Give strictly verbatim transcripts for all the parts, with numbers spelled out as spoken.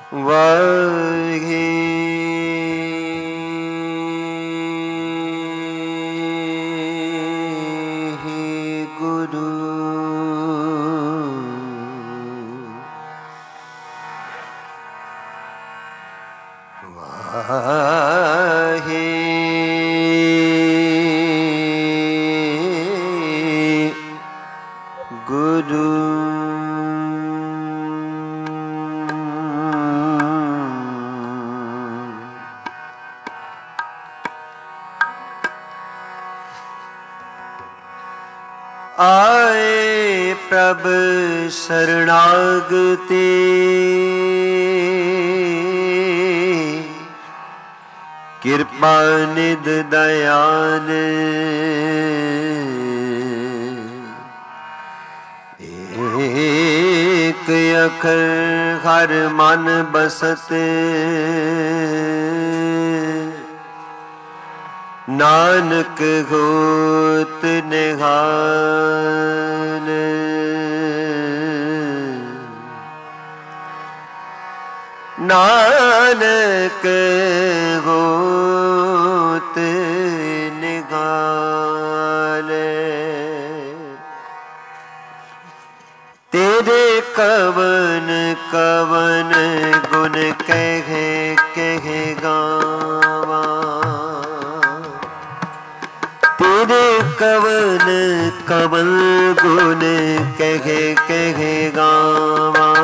ਵਾਹਿਗੁਰੂ। ਆਏ ਪ੍ਰਭ ਸਰਣਾਗਤੀ, ਕਿਰਪਾ ਨਿਧ ਦਇਆਲ, ਏਕ ਅੱਖਰ ਹਰ ਮਨ ਬਸਤ, ਨਾਨਕ ਹੋਤ ਨਿਹਾਲ। ਨਾਨਕ ਹੋਤ ਨਿਹਾਲ। ਤੇਰੇ ਕਵਨ ਕਵਨ ਗੁਣ ਕਹਿ ਕਹਿ ਗਾਵਾਂ, ਤੇਰੇ ਕਵਨ ਕਵਨ ਗੁਣ ਕਹਿ ਕਹਿ ਗਾਵਾਂ।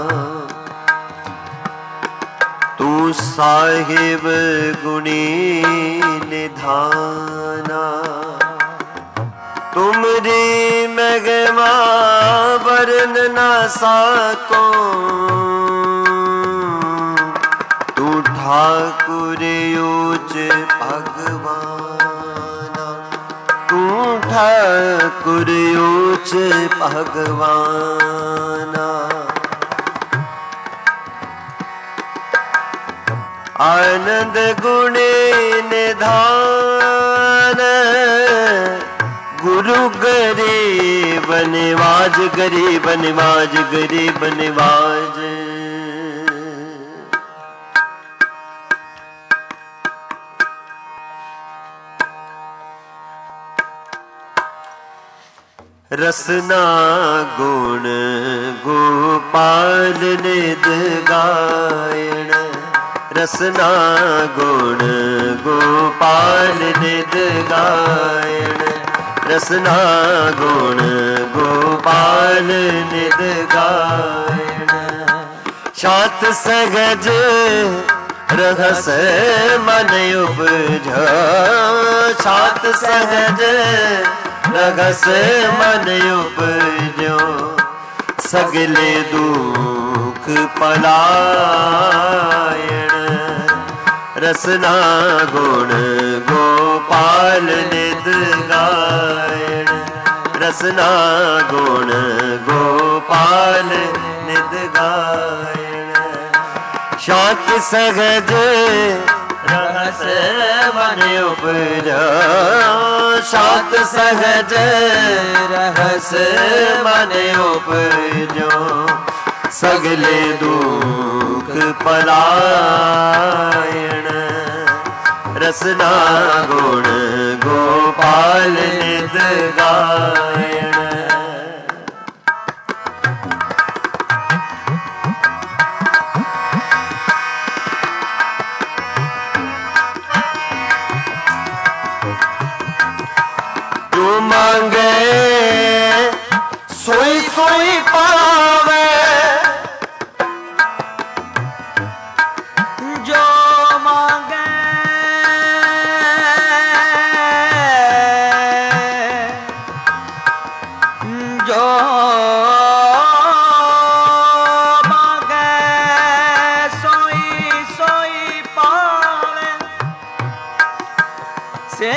ਤੂੰ ਸਾਹਿਬ ਗੁਣੀ ਨਿਧਾਨਾ, ਤੁਮਰੀ ਮਹਿਮਾ ਵਰਨ ਨਾ ਸਾਕੋ। ਤੂੰ ਠਾਕੁਰ ਊਚ ਭਗਵਾਨਾ, ਤੂੰ ਠਾਕੁਰ ਊਚ ਭਗਵਾਨਾ। ਆਨੰਦ ਗੁਣੇ ਨਿਧਾਨ, ਗੁਰੂ ਗਰੀਬ ਨਿਵਾਜ, ਗਰੀਬ ਨਿਵਾਜ, ਗਰੀਬ ਨਿਵਾਜ। ਰਸਨਾ ਗੁਣ ਗੋਪਾਲ ਨਿਧ ਗਾਇਣ, ਰਸਨਾ ਗੁਣ ਗੋਪਾਲ ਨਿਧ ਗਾਇਣ, ਰਸਨਾ ਗੁਣ ਗੋਪਾਲ ਨਿਧ ਗਾਇਣ। ਸ਼ਾਂਤ ਸਹਿਜ ਰਹਸ ਮਨ ਉਪਜਾ, ਸ਼ਾਂਤ ਸਹਿਜ ਰਹਸ ਮਨ ਉਪਜੋ। ਸਗਲੇ ਦੁਖ ਪਲਾਇਣ, ਰਸਨਾ ਗੁਣ ਗੋਪਾਲ ਨਿਧ ਗਾਇਣ, ਰਸਨਾ ਗੁਣ ਗੋਪਾਲ ਨਿਧ ਗਾਇਣ। ਸ਼ਾਂਤ ਸਹਿਜ ਰਹਸ ਮਨ ਉਪਜਾ, ਸ਼ਾਂਤ ਸਹਿਜ ਰਹਸ ਮਨ ਉਪਜੋ। ਸਗਲੇ ਦੁਖ ਪਲਾਇਣ, ਰਸਨਾ ਗੁਣ ਗੋਪਾਲ ਨਿਧ ਗਾਇਣ। ਜੋ ਮੰਗੇ ਸੋਈ ਸੋਈ ਪਾਵੇ, ਜੋ ਮੰਗੇ ਜੋ ਮੰਗੇ ਸੋਈ ਸੋਈ ਪਾਵੇ। ਸੇ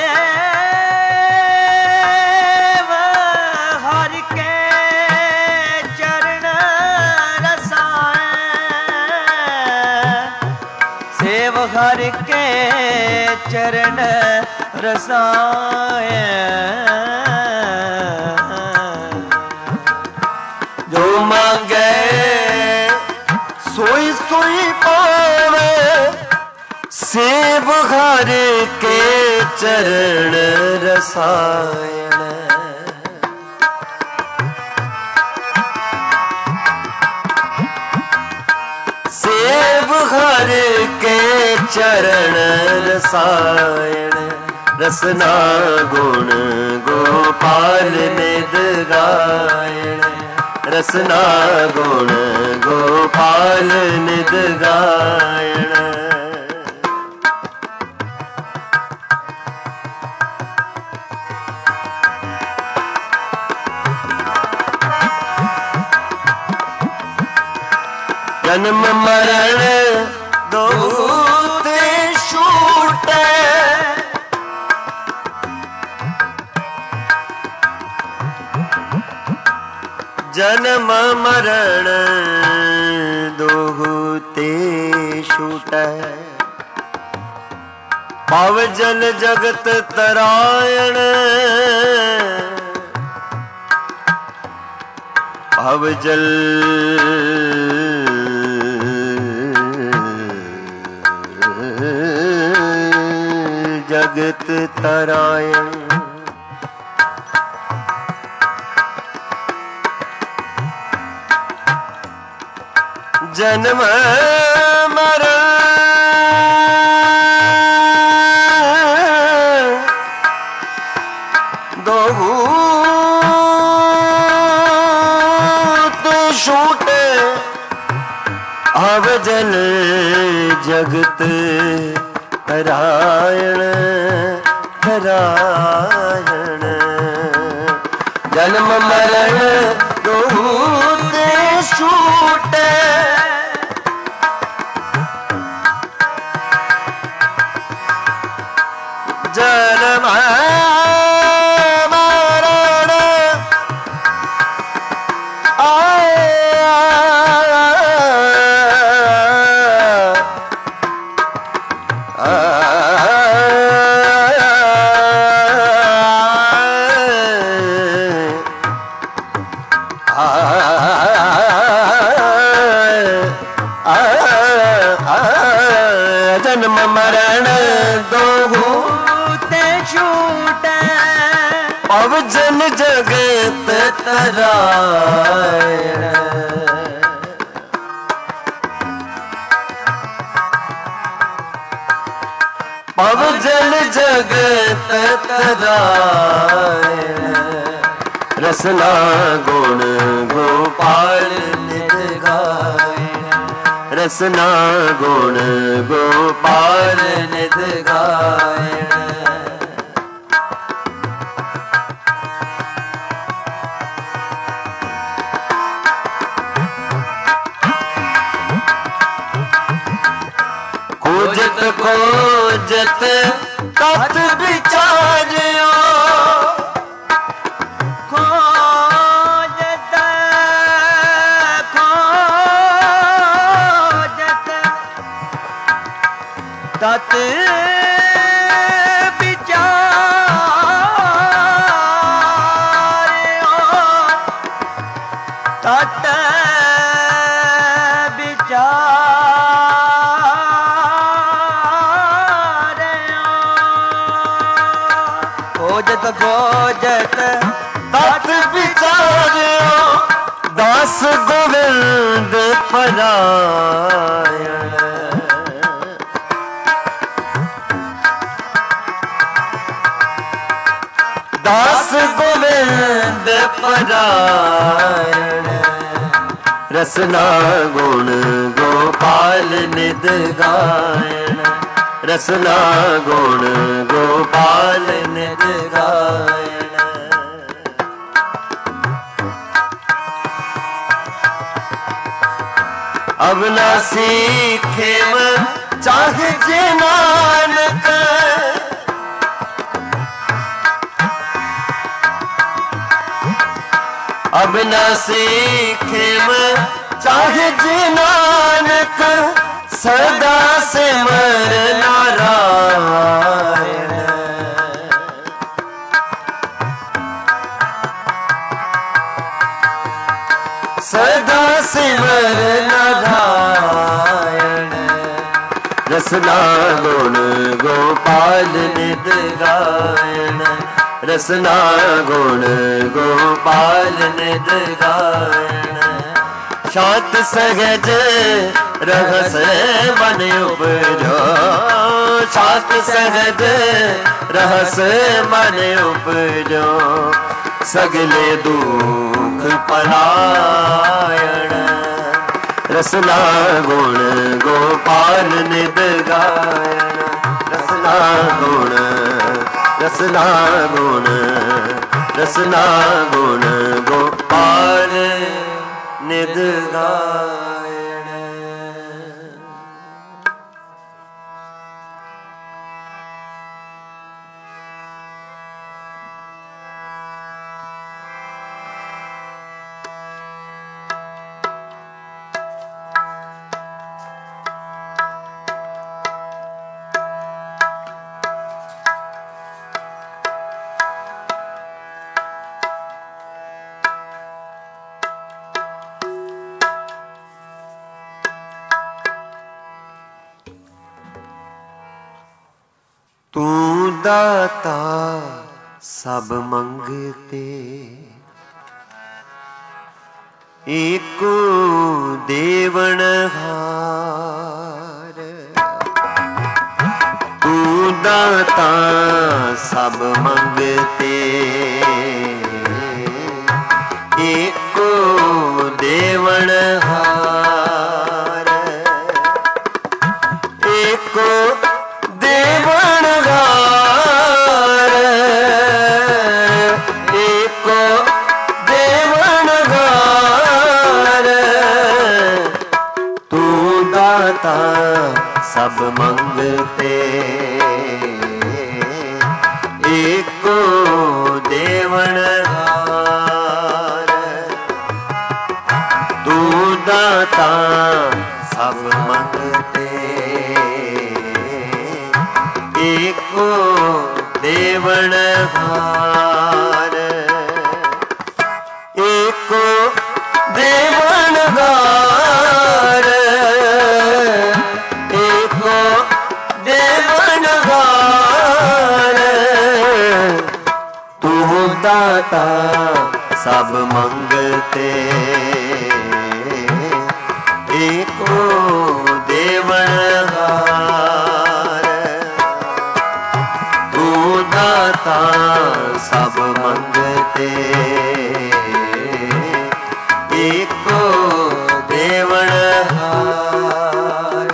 ਹਰ ਕੇ ਚਰਨ ਰਸਾਏ, ਜੋ ਮੰਗੇ ਸੋਈ सोई पावे सेव हर के चरण रसायन सेव हर के चरण रसायन रसना गुण गोपाल निद गायन रसना गुण गोपाल निद गायन जन्म मरण दो ते छूटे जन्म मरण दो ते छूटे पाव जल जगत तरायण पाव जल जगत तरायण जन्म मरण दोहू ते छूटे आव जल जगत तरायण तरायण जन्म मरण दोहू ते छूटे जन्म मरण जन्म मरण दोहू ते छूटे अब जन जगत तरायण अब जन जगत तरायण रसना गुण गोपाल निद गायन रसना गुण गोपाल निद गायन खोजत खोजत तत विचार्यो खोजत खोजत तत विचार्यो तत खोजत खोजत तत विचार्यो दास गोविंद परायण दास गोविंद परायण रसना गुण गोपाल निद गायन रसना गुण गोपाल निद गायन अब ना सीखे चाहे जे नानक अब न सीखे चाहे जे नानक सदा सिमर नारायण सदा सिमर नारायण रसना गुण गोपाल नित गायन, रसना गुण गोपाल नित गायन। शांत सहज रहस मन उपजो, शांत सहज रहस मन उपजो, सगले दुख पलायन। रसना गुण गोपाल नित गायन, रसना गुण, रसना गुण, रसना गुण गोपाल नित गायन। तू दाता सब मंगते, एको देवन हार। तू दाता सब मंगते, एको देवन हार। एको देवन हार, एको देवन हार। तू दाता सब मंगते, एको देवन हार। तू दाता सब मंगते, एको देवन हार। एको देवन हार, एको देवन हार। तू दाता सब मंगते, एको देवन हार। तू दाता सब मंगते, एको देवन हार।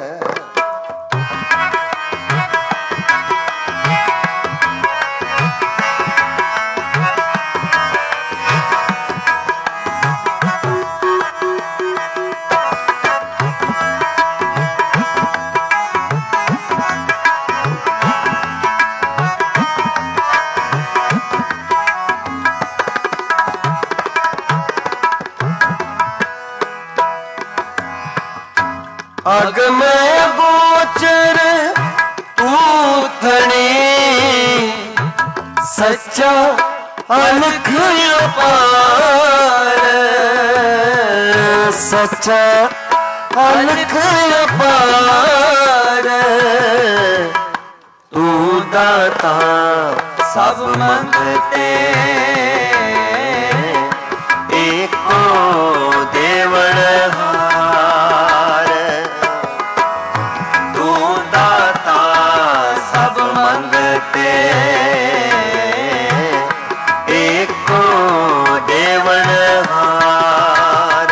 अग में गोचर तू थने, सच्चा अलख अपार। सच्चा अलख अपार। तू दाता सब मंगते, एको देवन हार। तू दाता सब मंगते, एको देवन हार।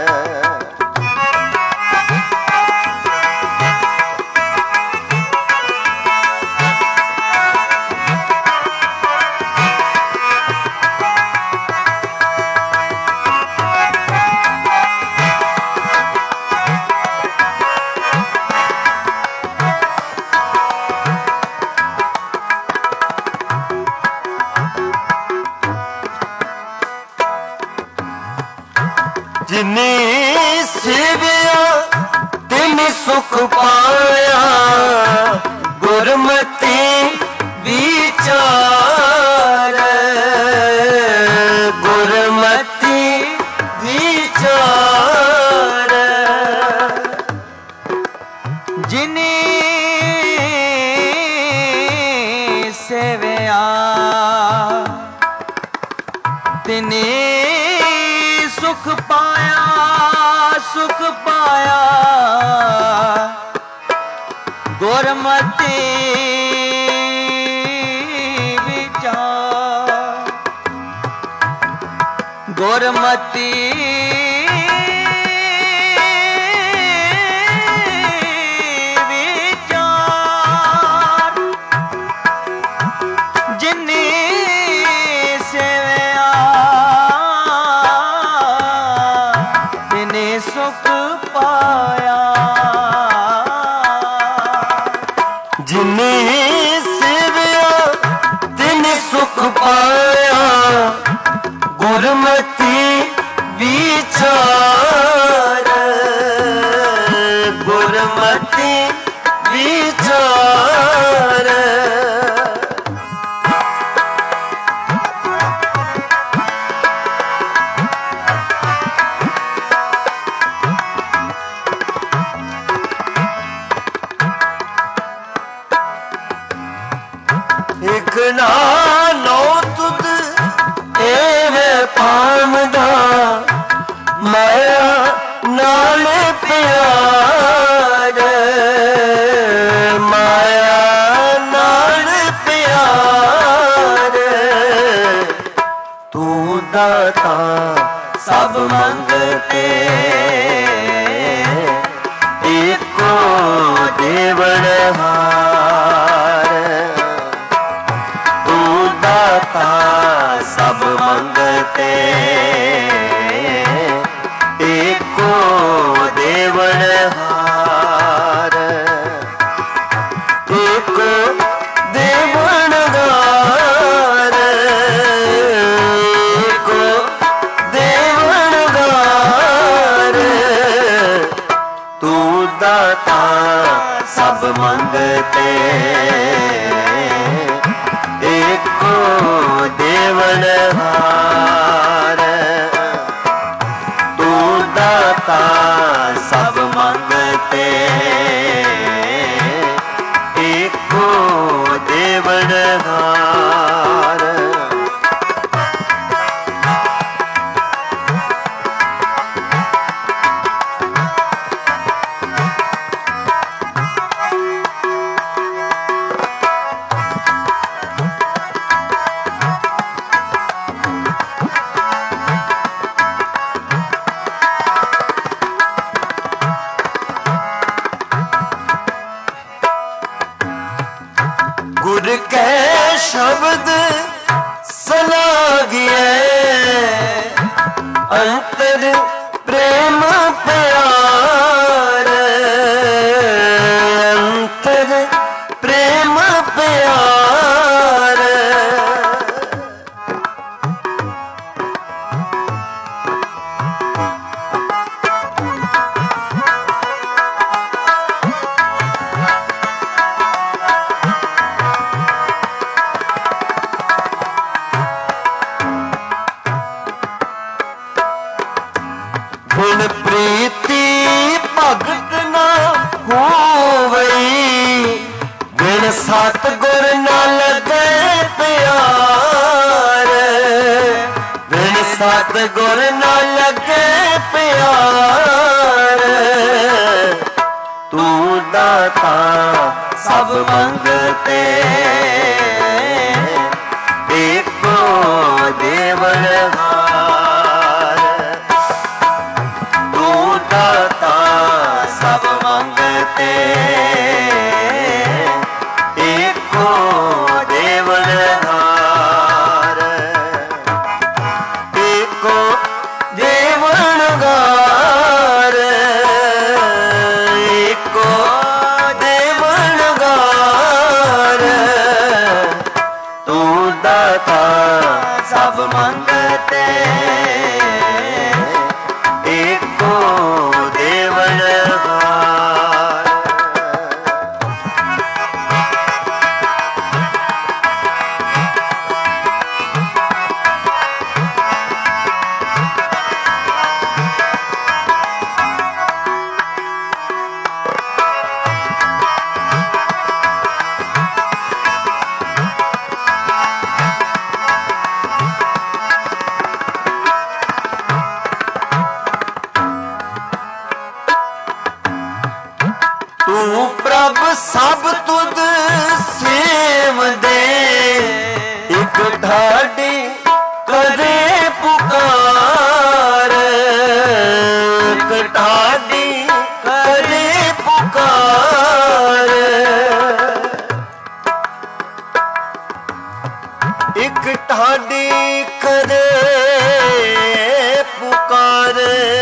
जिन्हें सेविया तिन सुख पाया, गुरमति विचार। गुरमति विचार। जिन्हें ਪਾਇਆ ਗੁਰਮਤਿ ਵਿਚਾਰ ਗੁਰਮਤਿ ਵਿਚਾਰ ਜਿਨੀ ਸੇਵਿਆ ਤਿਨੇ ਸੁਖ ਪਾਇਆ ਜਿਨੇ ਸੇਵਿਆ ਤਿਨੇ ਸੁਖ ਪਾਇਆ ਗੁਰਮਤਿ ਵਿਚਾਰ ਗੁਰਮਤਿ ਵਿਚਾਰ ਇਕ ਨਾਲੋਂ ਤੁਧ ਐਵੇਂ ਪਾਮਦਾ ਮਾਇਆ ਨਾਲ ਪਿਆਰ ਮਾਇਆ ਨਾਲ ਪਿਆਰ ਤੂੰ ਦਾਤਾ ਸਭ ਮੰਗਤੇ ਏਕੋ ਦੇਵਨਹਾਰ ਤੂੰ ਦਾਤਾ ਸਭ ਮੰਗਤੇ ਏਕੋ ਦੇਵਨਹਾਰ ਏਕੋ ਦੇਵਨਹਾਰ ਏਕੋ ਦੇਵਨਹਾਰ ਤੂੰ ਦਾਤਾ ਸਭ ਮੰਗਤੇ ਏਕੋ ਦੇਵਨਹਾਰ ਤੂੰ ਦਾਤਾ ਸਭ ਮੰਗਤੇ ਏਕੋ ਦੇਵਨਹਾਰ ਗੁਰ ਕੈ ਸ਼ਬਦ ਸਲਾਗਿਐ ਅੰਤਰ ਪ੍ਰੇਮ ਪਿਆਰ ਅੰਤਰ ਪ੍ਰੇਮ ਪਿਆਰ ਬਿਨ ਪ੍ਰੀਤੀ ਭਗਤ ਨਾ ਹੋਵਈ ਬਿਨ ਸਤਿਗੁਰ ਨਾ ਲੱਗੇ ਪਿਆਰ ਬਿਨ ਸਤਿਗੁਰ ਨਾ ਲੱਗੇ ਪਿਆਰ ਤੂੰ ਦਾਤਾ ਸਭ ਮੰਗਤੇ ਏਕੋ ਦੇਵਨਹਾਰ ਤੂੰ ਦਾਤਾ ਸਭ ਮੰਗਤੇ ਏਕੋ ਦੇਵਨਹਾਰ ਏਕੋ ਦੇਵਨਹਾਰ ਏਕੋ ਦੇਵਨਹਾਰ ਤੂੰ ਦਾਤਾ ਸਭ ਮੰਗਤੇ ਏਕੋ ਦੇਵਨਹਾਰ तू प्रभ सब तुद सेव दे, एक ठाडी करे पुकार, एक ठाडी करे पुकार, एक ठाडी करे पुकार,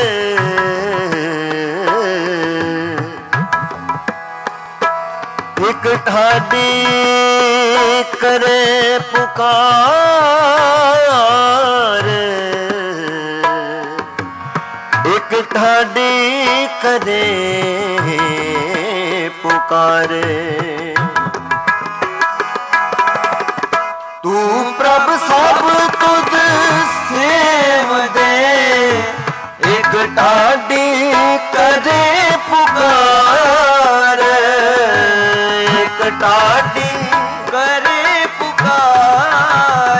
एक ठाडी करे पुकार, एक ठाडी करे पुकार। तू प्रभ सब तुद सेव दे, एक ठाडी करे पुकार, एक ठाडी करे पुकार।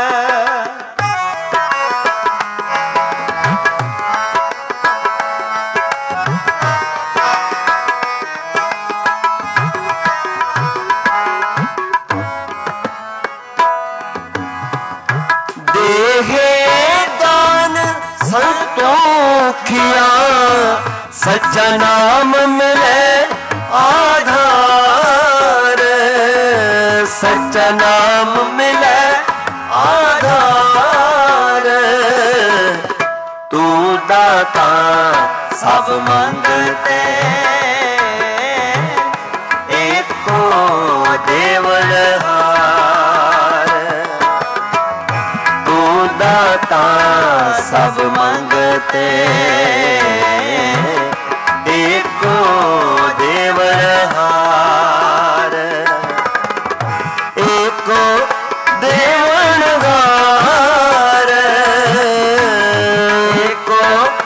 देहे दान संतोखिया, सच्चा नाम मिले आधार, सच्चा नाम मिले आधार। तू दाता सब मंगते, एको देवलहार। तू दाता सब मंगते, एको देवलहार, एको देवनगार, एको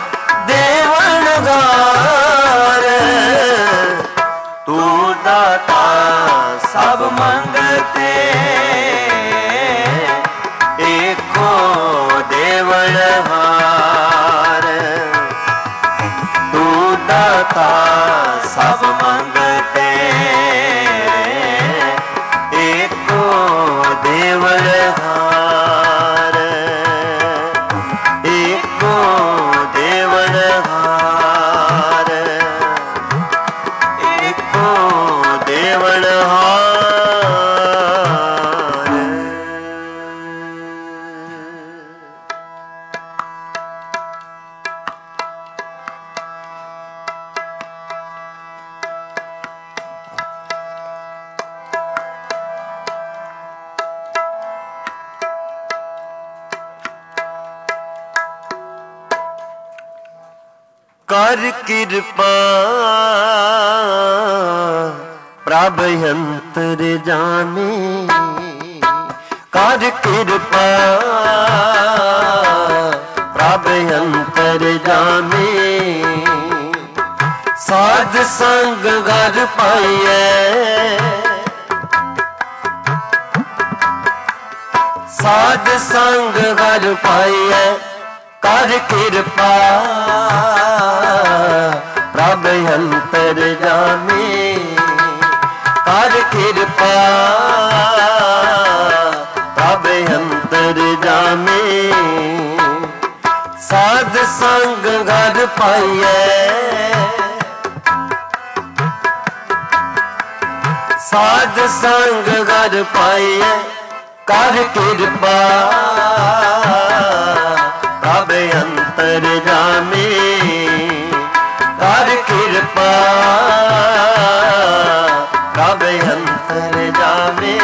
देवनगार। तू दाता सब मंगते, एको देवनहार। तू दाता सब मंगते, एको देवनहार, एको देवनहार, एको देवनहार। कर कृपा प्रभ अंतर जाने, कर कृपा प्रभ अंतर जाने। साध संग घर पाइए, साध संग घर पाइए। कर कृपा प्रभ अंतर जाने, कर कृपा प्रभ अंतर जाने। साध संग घर पाइए, साध संग घर पाइए। कर कृपा प्रभ अंतर जाने, कर कृपा प्रभ अंतर जाने।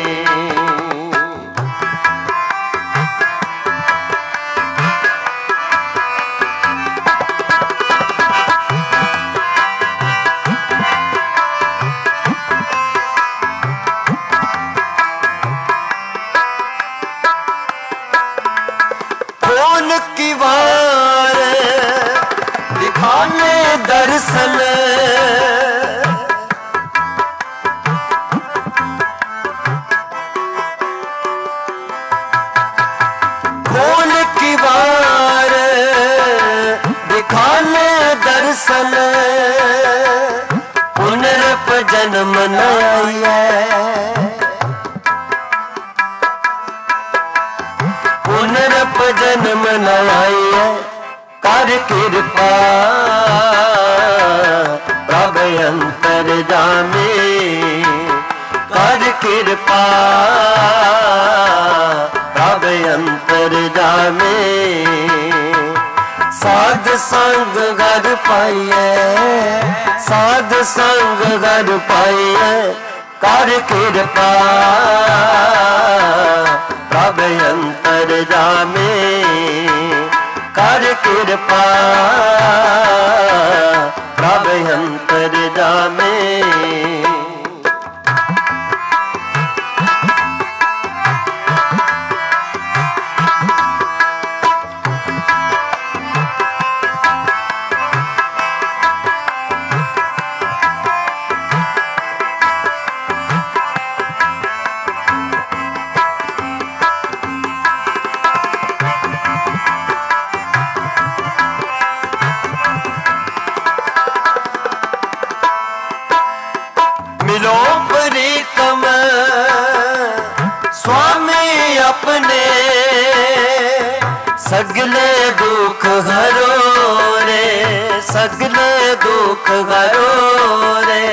कौन की वार दिखाने दर्शन, कौन की वार दिखाने दर्शन। पुण्य जन्म न आईए पुनरप जन्म न आईए कर कृपा प्रभ अंतर जामे कर कृपा प्रभ अंतर जामे साध संग घर पाइए साध संग घर पाइए कर कृपा प्रभ अंतर जामे कर कृपा प्रभ अंतर जामे मिलो परिकम स्वामी अपने सगले दुख हरो रे सगले दुख हरो रे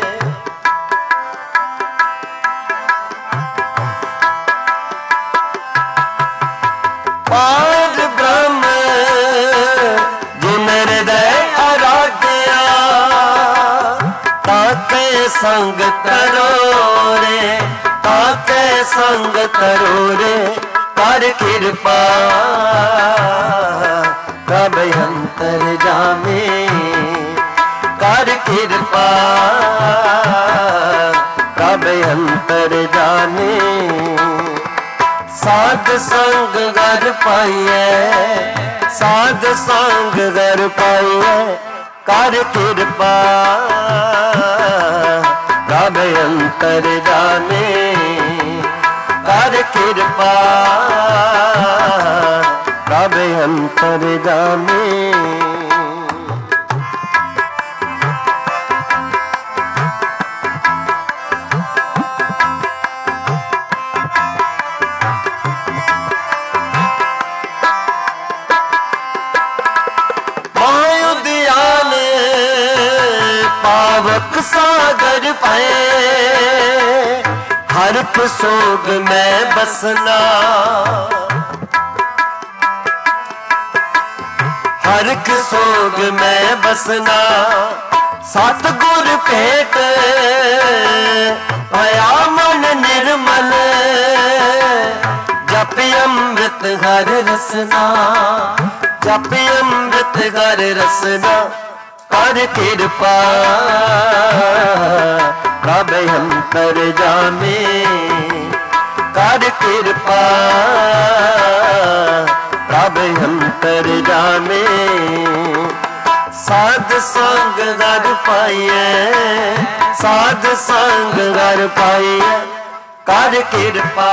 पार ब्रह्म जिन हृदय आराध्या ताके संग करो रे ताके संग करो रे कर कृपा प्रभ अंतर जामे कर कृपा प्रभ अंतर जामे साध संग घर पाइए साध संग घर पाइए कर कृपा प्रभ अंतर जाने कर कृपा प्रभ अंतर जाने पावक सागर पाए हर्प सोग में बसना हरक सोग में बसना सतगुर भेंट भया मन निर्मल जप अमृत हर रसना जप अमृत हर रसना कर कृपा प्रभ अंतर जामे कर कृपा प्रभ अंतर जामे साध संग घर पाइए साध संग घर पाइए कर कृपा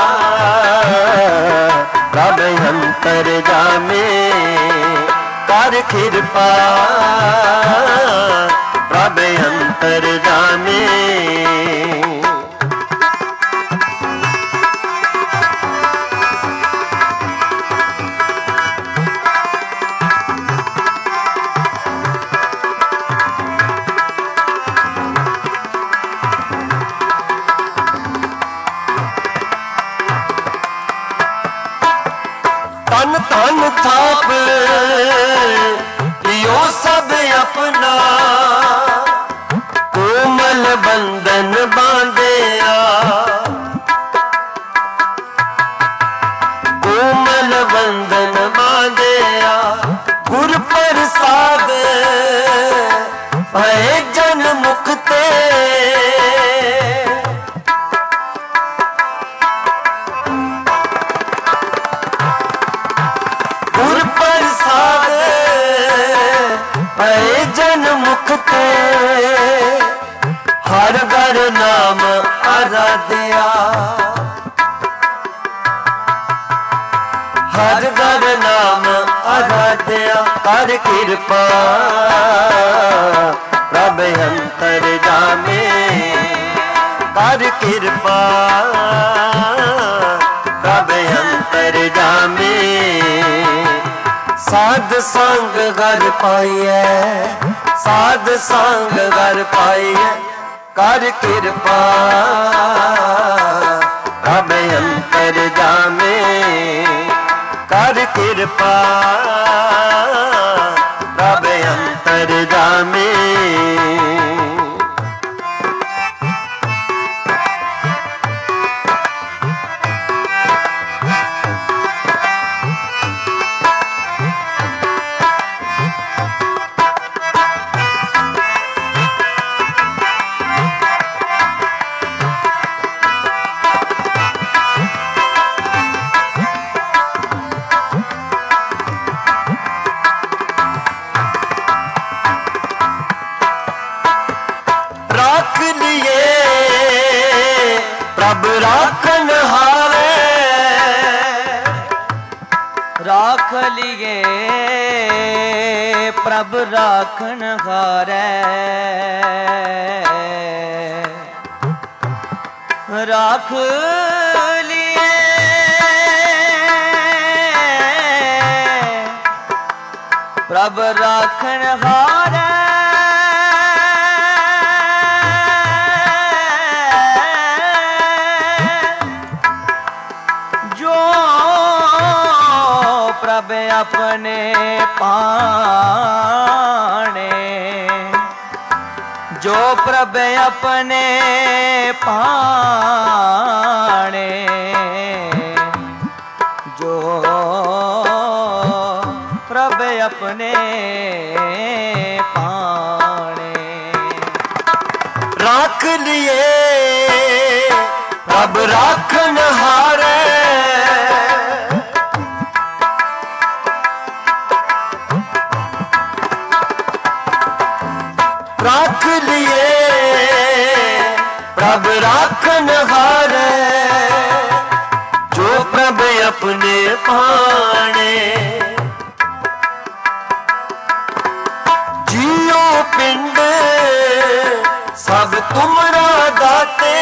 प्रभ अंतर जामे कर कृपा प्रभ अंतर जामे तन तन थाप लियो सब अपना कोमल बंधन बांधिया कोमल बंधन बांधिया गुर प्रसाद भय जन मुक्ते जन मुक्ते हर घर नाम आराध्या हर घर नाम आराध्या कर कृपा प्रभ अंतर जामे कृपा प्रभ अंतर जामे साध संग घर पाइए साध संग घर पाइए कर कृपा प्रभ अंतर जामे कर कृपा प्रभ अंतर जामे प्रभ राखन हारे राख लिए प्रभ राखन हारे राख लिए प्रभ राखन हारे प्रभ अपने पाने जो प्रभ अपने पाने जो प्रभ अपने पाने राख लिए प्रभ राखन हारे राख लिए प्रभ राखन हारे जो प्रभ अपने पाने जियो पिंड सब तुमरा दाते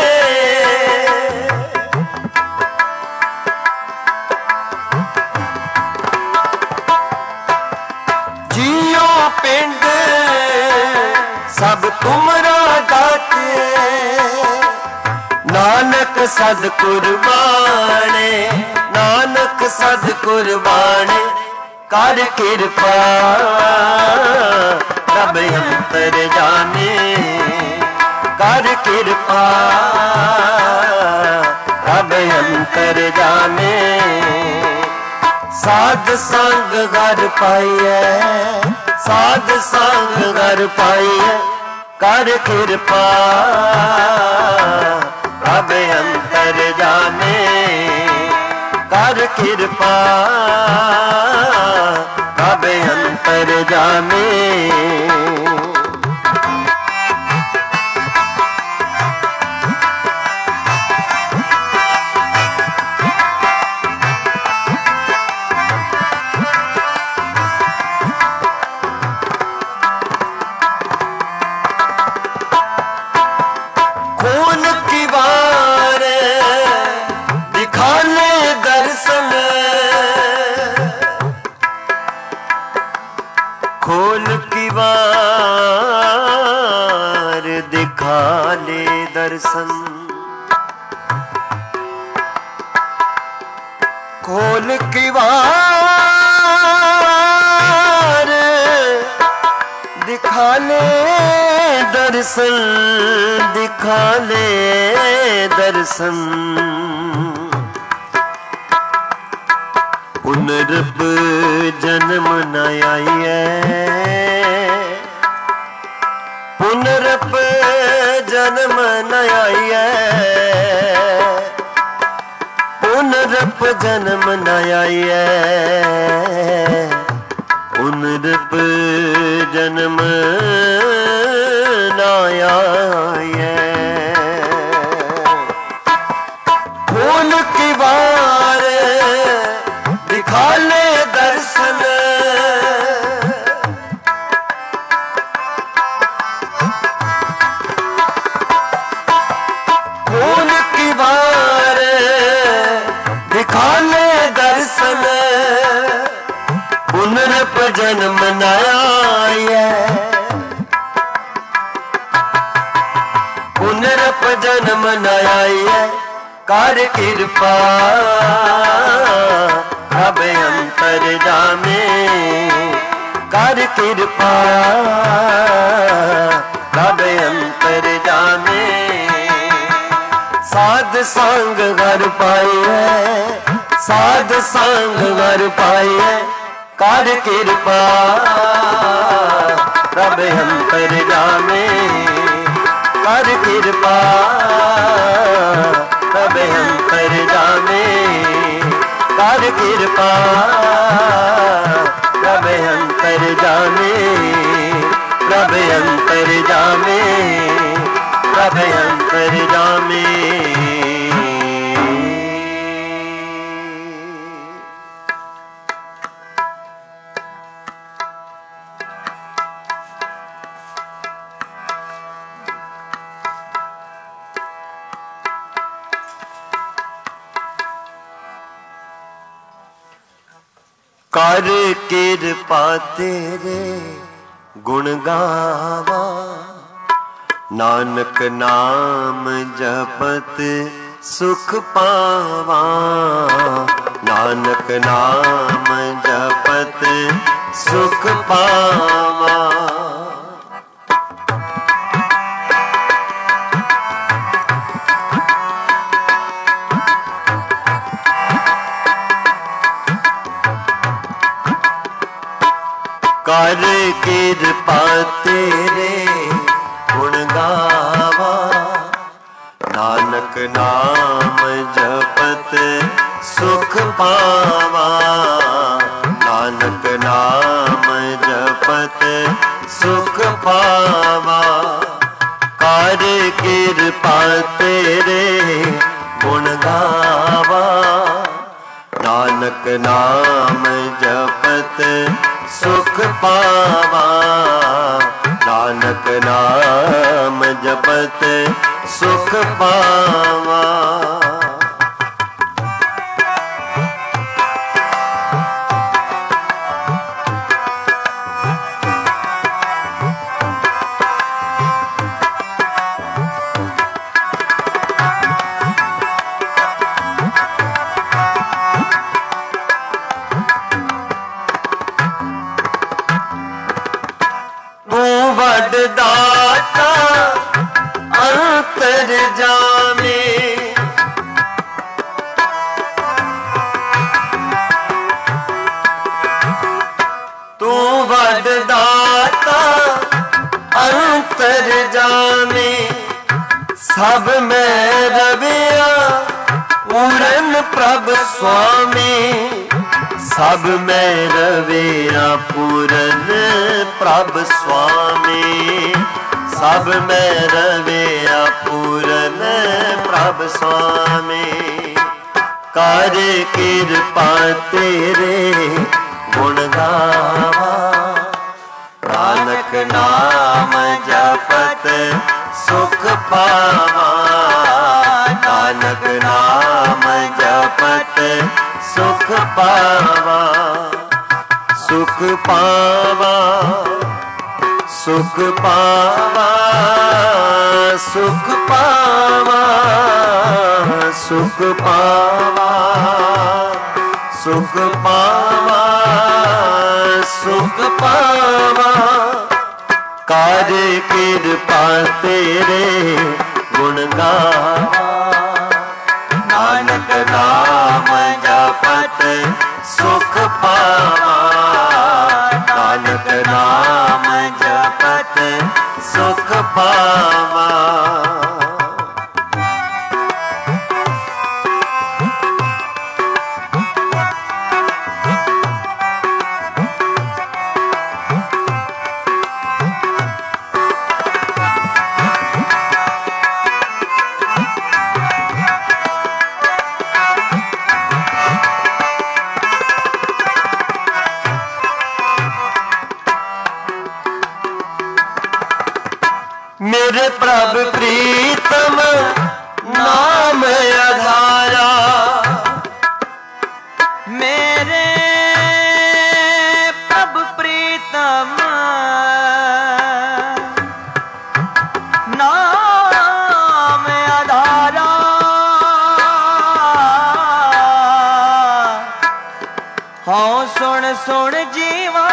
जियो पिंड सब तुमरा दाते नानक सद कुर्बाने नानक सद कुर्बाने कर कृपा प्रभ अंतर जाने कर कृपा प्रभ अंतर जाने साध संग घर पाइए साध संग घर पाइए कर कृपा प्रभ अंतर जाने कर कृपा प्रभ अंतर जाने खून की बार दिखा ले दर्शन खोल की बार दिखा ले दर्शन खोल की बार दिखा ले दर्शन दिखा ले दर्शन पुनर्प जन्म न आइए पुनर्प जन्म न आइए पुनर्प जन्म न आइए पुनर्प जन्म न आइए खून की बार दिखा ले दर्शन खून दिखाले दर्शन पुनरप जन्म न आए पुनरप जन्म न आए कर कृपा अब अंतर जामे कर कृपा अब अंतर जामे साध संग घर पाए साध संग घर पाए कर कृपा रब अंतर जामे कर कृपा रब अंतर जामे कर कृपा रब अंतर जामे रब अंतर जामे रब अंतर जामे। कर कृपा तेरे गुण गावा नानक नाम जपत सुख पावा नानक नाम जपत सुख पावा। कर कृपा तेरे गुण गावा नानक नाम जपत सुख पावा नानक नाम जपत सुख पावा। कर कृपा तेरे गुण गावा नानक नाम जपत सुख पावा नानक नाम जपत सुख पावा। दाता अंतर जामे तू वड दाता अंतर जामे सब में रविया पूरन प्रभ स्वामी सब में रविया पूरन प्रभ स्वामी सब में रविया पूरन प्रभ स्वामी। कर कृपा तेरे गुण गावा नानक नाम जपत सुख पावा नानक नाम जपत सुख पावा सुख पावा सुख पावा सुख पावा सुख पावा सुख पावा सुख पावा। कर कृपा तेरे गुण गावा नानक नाम जपत सुख पावा नानक नाम जपत सुख पावा। मेरे प्रभ प्रीतम नाम आधारा सुन जीवा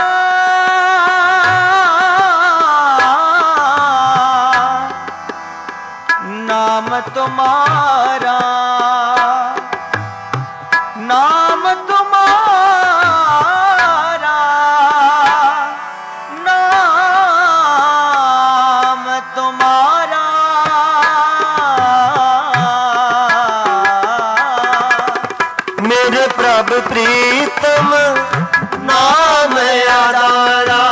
नाम तुम्हारा, नाम तुम्हारा, नाम तुम्हारा। मेरे प्रभु प्रीतम नाम आधारा,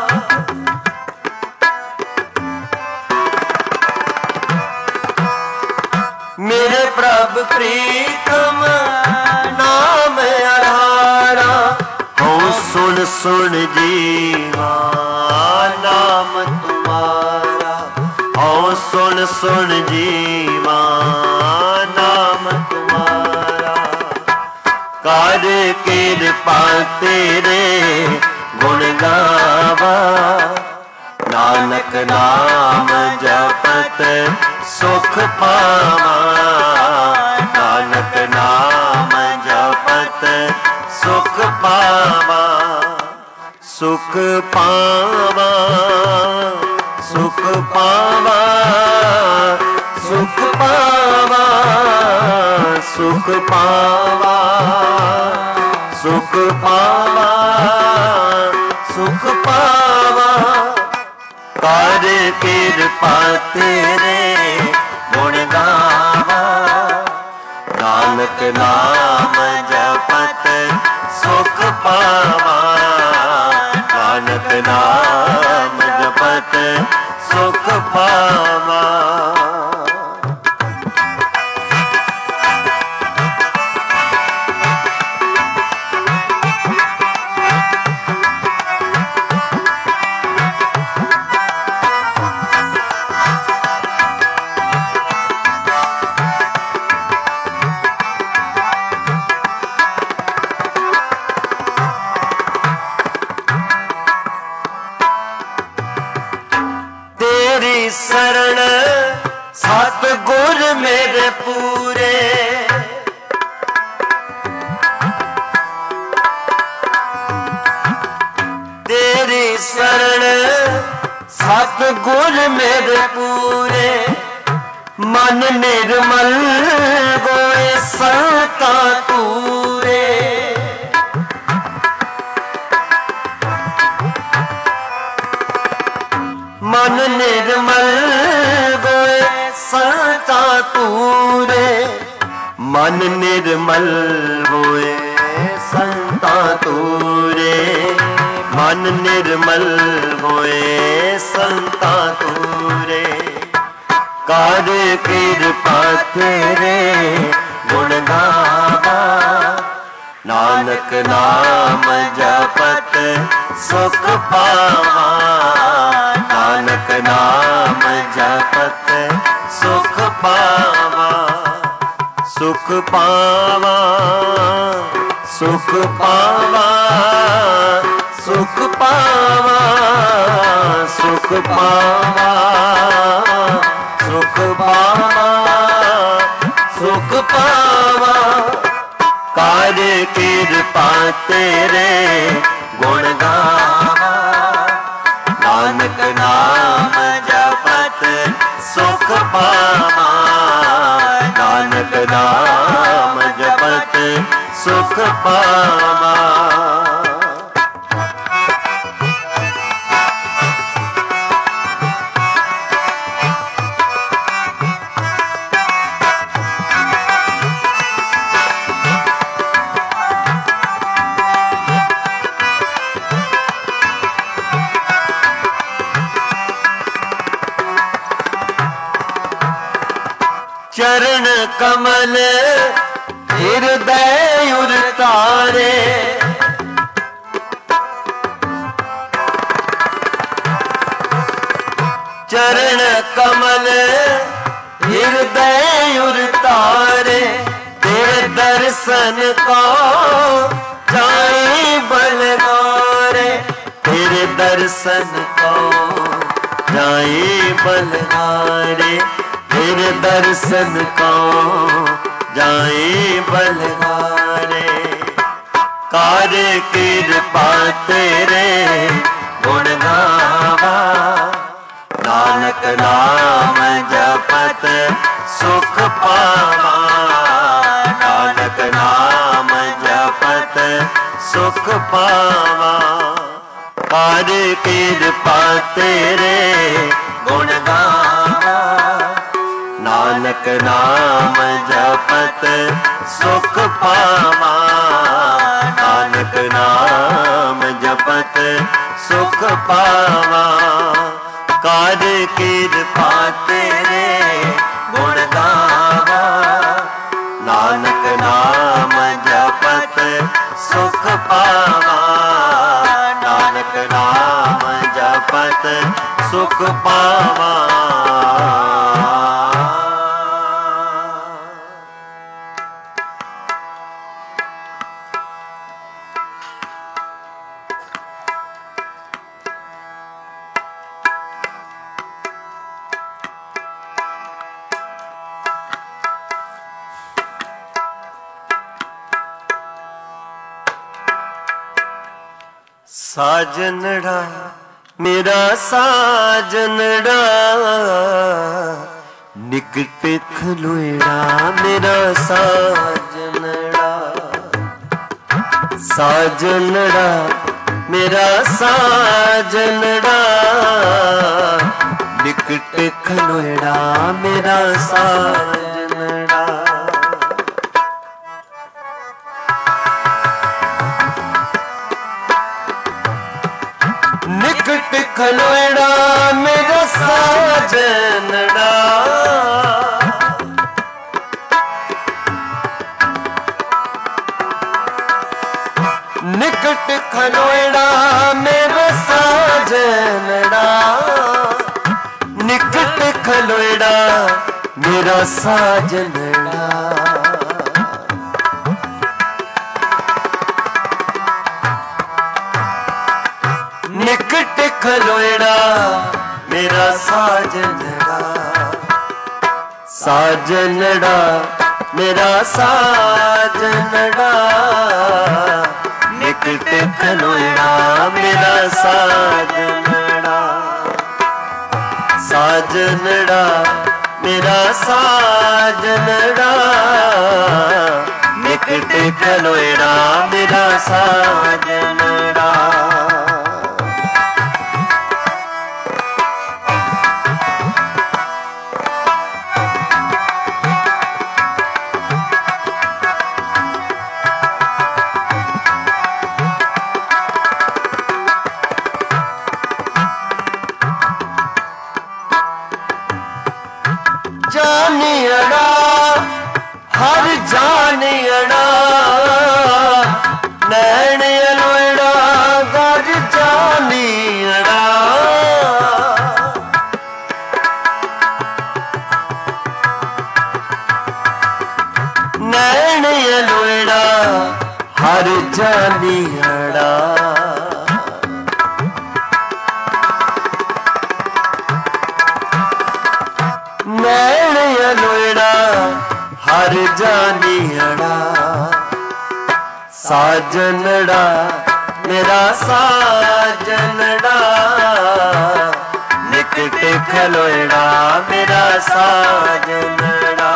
मेरे प्रभु प्रीतम नाम आधारा। हो सुन सुन जीवा नाम तुम्हारा, हो सुन सुन जीवा नाम तुम्हारा। कर कृपा तेरे गुण गावा, नानक नाम जपत सुख पावा, नानक नाम जपत सुख पावा, सुख पावा, सुख पावा, सुख पावा, सुख पावा, सुख पावा, सुख पावा। कर कृपा तेरे गुण गावा, नानक नाम जपत सुख पावा, नानक नाम जपत सुख पावा। शरण सतगुर मेरे पूरे, तेरी शरण सतगुर मेरे पूरे। मन निर्मल गोए संता तूरे, मन निर्मल गोए संता तूरे, मन निर्मल गोए संता तूरे, मन निर्मल गोए संता तूरे। कर कृपा तेरे गुण गावा, नानक नाम जपत सुख पावा, नानक नाम जपत सुख पावा, सुख पावा, सुख पावा, सुख पावा, सुख पावा, सुख पावा, सुख पावा। कर कृपा तेरे गुण गावा, नानक नाम जपत सुख पावा, नानक नाम जपत सुख पावा। चरण कमल हृदय उतारे, चरण कमल हृदय उतारे। तेरे दर्शन को जाई बलगारे, तेरे दर्शन को जाई बलगारे, तेरे दर्शन को जाए बलगारे। कर कृपा तेरे गुण गावा। नानक नाम जपत सुख पावा। नानक नाम जपत सुख पावा। कर कृपा तेरे गुण गावा। नानक नाम जपत सुख पावा। नानक नाम जपत सुख पावा। कर कृपा तेरे गुण गावा। नानक नाम जपत सुख पावा। नानक नाम जपत सुख पावा। साजनड़ा मेरा साजनड़ा निकट खलोएड़ा मेरा साजनड़ा। साजनड़ा मेरा साजनड़ा निकट खलोएड़ा मेरा साजनड़ा। निकट खलोएड़ा मेरा साजनड़ा। निकट खलोएड़ा मेरा साजनड़ा। निकट खलोएड़ा मेरा साजनड़ा। निकट खलोएड़ा मेरा साजनड़ा। साजनड़ा मेरा साजनड़ा। निकट खलोएड़ा मेरा साजनड़ा। साजनड़ा मेरा साजनड़ा। निकट खलोएड़ा मेरा साजनड़ा। जानियड़ा हर जानियड़ा नैन अलोएड़ा गर जानियड़ा। नैन अलोएड़ा हर जानियड़ा। नैन अलोएड़ा हर जानियड़ा। साजनड़ा मेरा साजनड़ा। निकट खलोएड़ा मेरा साजनड़ा।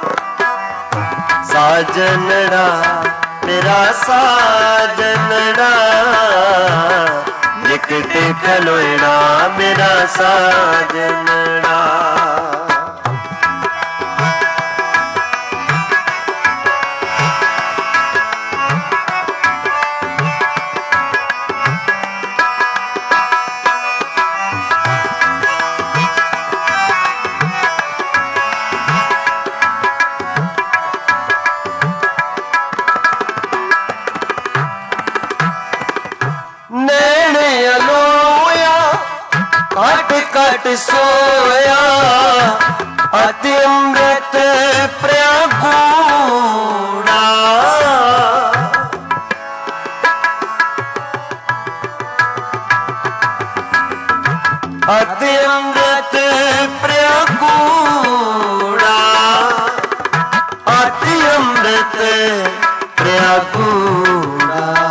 साजनड़ा मेरा साजनड़ा। निकट खलोएड़ा मेरा साजनड़ा। कट कट सोया अति अमृत प्रभुड़ा। अति अमृत प्रभुड़ा। अति अमृत प्रभुड़ा।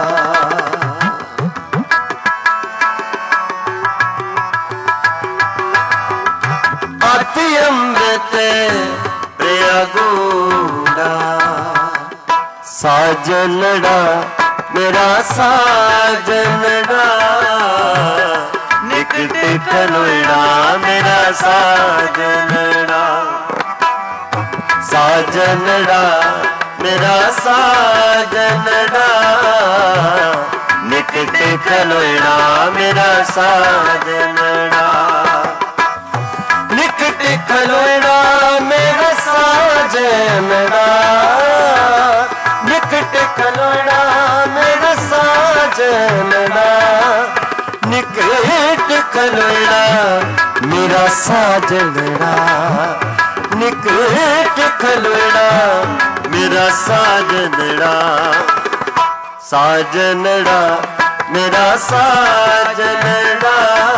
अति अमृत प्रिय गूढ़ा साजनड़ा मेरा साजनड़ा निकट खलोड़ा मेरा साजनड़ा साजनड़ा मेरा साजनड़ा निकट खलोड़ा मेरा साजनड़ा निकट खलोड़ा मेरा साजनड़ा निकट खलोड़ा मेरा साजनड़ा निकट खलोड़ा मेरा साजनड़ा निकट खलोड़ा मेरा साजनड़ा साजनड़ा मेरा साजनड़ा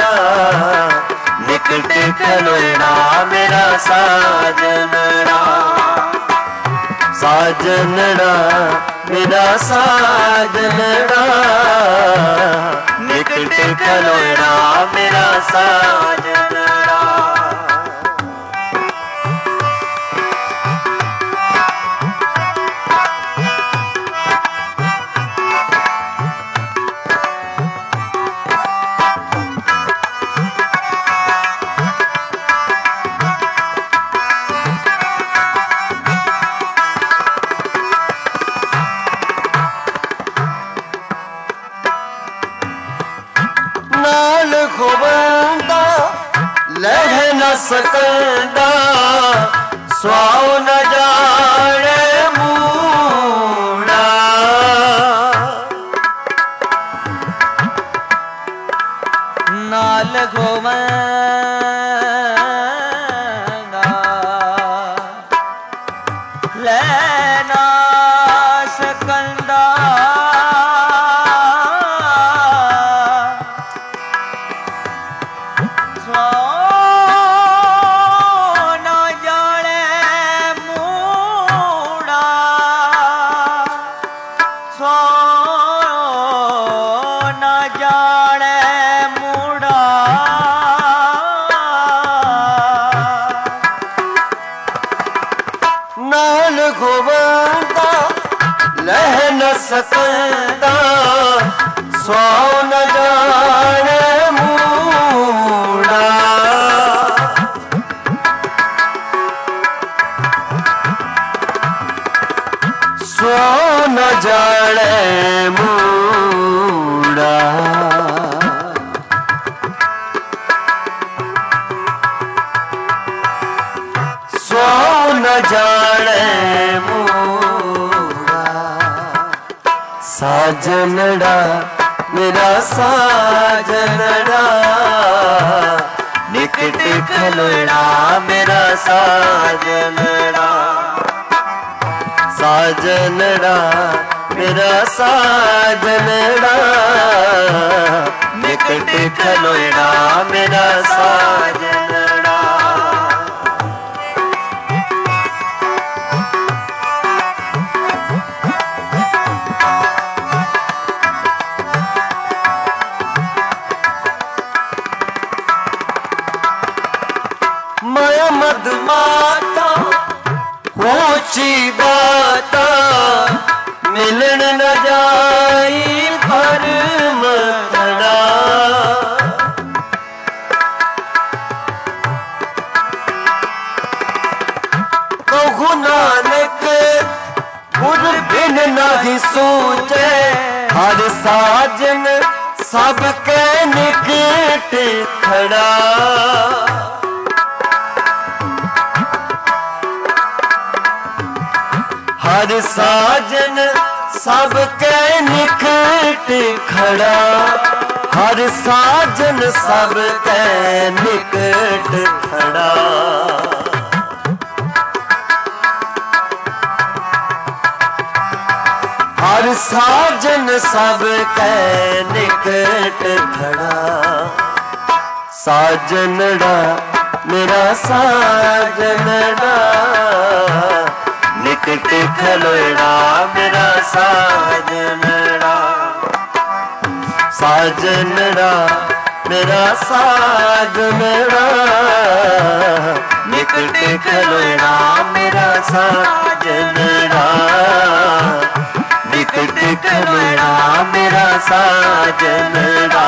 निकट खलोड़ा मेरा साजनड़ा साजनड़ा मेरा साजनड़ा निकट खलोड़ा मेरा साजनड़ा लह न सकंदा स्वाओ न जाने मूड़ा नाल घोवंदा लह न सकंदा लह न सकंदा स्वाओ न जाने मूड़ा स्वाओ न जाने मूड़ा स्वाओ न जाने साजनड़ा मेरा साजनड़ा निकट खलोड़ा मेरा साजनड़ा साजनड़ा मेरा साजनड़ा निकट खलोड़ा मेरा साजनड़ा माया मद माता ऊंची बाता मिलन न जाई पर मतड़ा कहु नानक गुर बिन नहीं सूझे हर साजन सबके निकट खड़ा हर साजन सबके निकट खड़ा हर साजन सबके निकट खड़ा हर साजन सबके निकट खड़ा साजनड़ा मेरा साजनड़ा निकट खलोड़ा मेरा साजनड़ा साजनड़ा मेरा साजनड़ा ਸਾਜਨੜਾ, ਨਿਕਟ ਖਲੋਣਾ ਮੇਰਾ ਸਾਜਨੜਾ,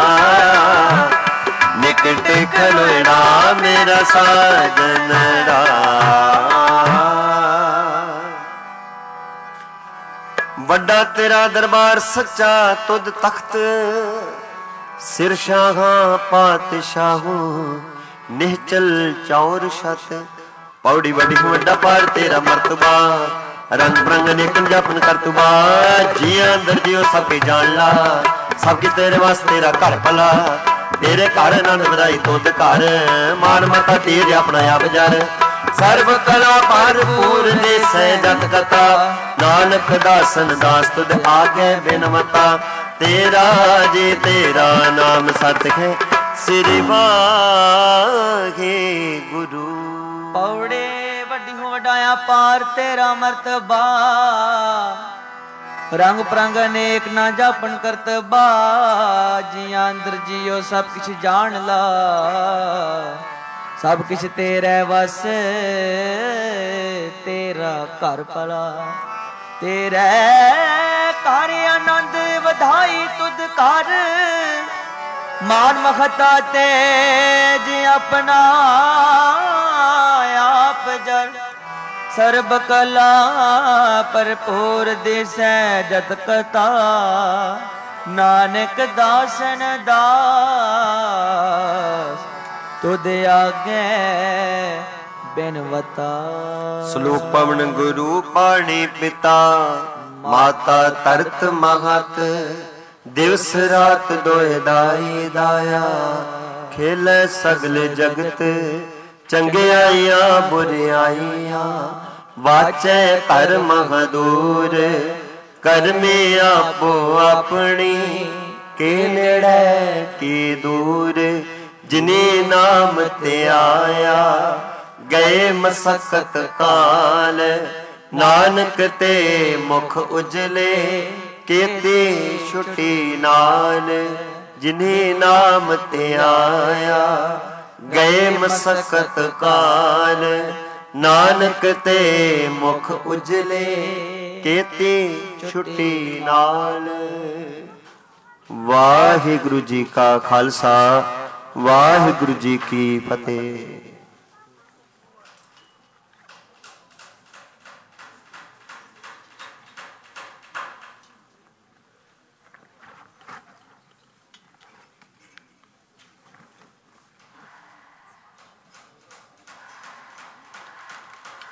ਨਿਕਟ ਖਲੋਣਾ ਮੇਰਾ ਸਾਜਨੜਾ। ਵੱਡਾ ਤੇਰਾ ਦਰਬਾਰ ਸੱਚਾ ਤੁਧ ਤਖਤ, ਸਿਰ ਸ਼ਾਹਾਂ ਪਾਤਸ਼ਾਹੂ ਨਿਹਚਲ ਚੌਰ ਛਤ। ਪੌੜੀ ਵੱਡੀ ਵੱਡਾ ਪਾਰ ਤੇਰਾ ਮਰਤਬਾ, ਰੰਗ ਬਰੰਗ ਅਨੇਕ ਜਪਨ ਕਰਤੁਬਾ। ਜੀਆਂ ਅੰਦਰ ਜਿਉ ਸਭ ਕੇ ਜਾਣ ਲਾ, ਸਭ ਕੇ ਤੇਰੇ ਵਾਸਤੇ ਤੇਰਾ ਘਰ ਭਲਾ। ਤੇਰੇ ਘਰ ਆਨੰਦ ਵਧਾਈ ਤੁਧ ਘਰ, ਮਾਨ ਮਤਾ ਤੇਜ ਆਪਣਾ ਆਪ ਜਰ। ਸਰਬ ਕਲਾ ਭਰਪੂਰ ਦੇ ਸਹਿਜਤ ਕਥਾ, ਨਾਨਕ ਦਾਸਨ ਦਾਸ ਤੁਧ ਆਗੇ ਬਿਨਮਤਾ। ਤੇਰਾ ਜੀ ਤੇਰਾ ਨਾਮ ਸਤ ਹੈ, ਸ੍ਰੀ ਵਾਹਿ ਗੁਰੂ। ਪੌੜੇ ਵੱਡੀ ਹੋ ਵਡਾਇਆ ਪਾਰ ਤੇਰਾ ਮਰਤਬਾ, ਰੰਗ ਪ੍ਰੰਗ ਅਨੇਕ ਨਾ ਜਾਪਨ ਕਰਤਬਾ। ਜੀਆਂ ਅੰਦਰ ਜੀਓ ਸਭ ਕੁਛ ਜਾਣ ਲਾ, ਸਭ ਕੁਛ ਤੇਰੇ ਵਸ ਤੇਰਾ ਘਰ ਭਲਾ। ਤੇਰੇ ਘਰ ਆਨੰਦ ਵਧਾਈ ਤੁਧ ਘਰ, ਮਾਨ ਮਖਤਾ ਤੇਜ ਆਪਣਾ ਆਪ ਜਰ। ਸਰਬ ਕਲਾ ਭਰਪੂਰ ਦਿਸੈ ਜਤ ਕਥਾ, ਨਾਨਕ ਦਾਸਨ ਦਾਸ ਤੁਧ ਆਗੇ ਬਿਨਵਤਾ। ਸ਼ਲੋਕ ਪਵਨ ਗੁਰੂ ਪਾਣੀ ਪਿਤਾ, ਮਾਤਾ ਤਰਤ ਮਹਤ। ਦਿਵਸ ਰਾਤ ਦੋਇ ਦਾਈ ਦਾਇਆ, ਖੇਲੇ ਸਗਲ ਜਗਤ। ਚੰਗਿਆਈਆਂ ਬੁਰਿਆਈਆਂ, ਵਾਚੈ ਧਰਮ ਹਦੂਰ। ਕਰਮੇ ਆਪੋ ਆਪਣੀ, ਕੇ ਨੇੜੇ ਕੀ ਦੂਰ। ਜਿਨੇ ਨਾਮ ਤੇ ਆਇਆ, ਗਏ ਮਸਕਤ ਕਾਲ। ਨਾਨਕ ਤੇ ਮੁਖ ਉਜਲੇ, ਕੀਤੀ ਛੁਟੀ ਨਾਲ। ਜਿਨੇ ਨਾਮ ਤੇ ਆਇਆ, ਗਏ ਮਸਕਤ ਕਾਲ। ਨਾਨਕ ਤੇ ਮੁਖ ਉਜਲੇ, ਕੀਤੀ ਛੁਟੀ ਨਾਲ। ਵਾਹਿਗੁਰੂ ਜੀ ਕਾ ਖਾਲਸਾ, ਵਾਹਿਗੁਰੂ ਜੀ ਕੀ ਫਤਿਹ।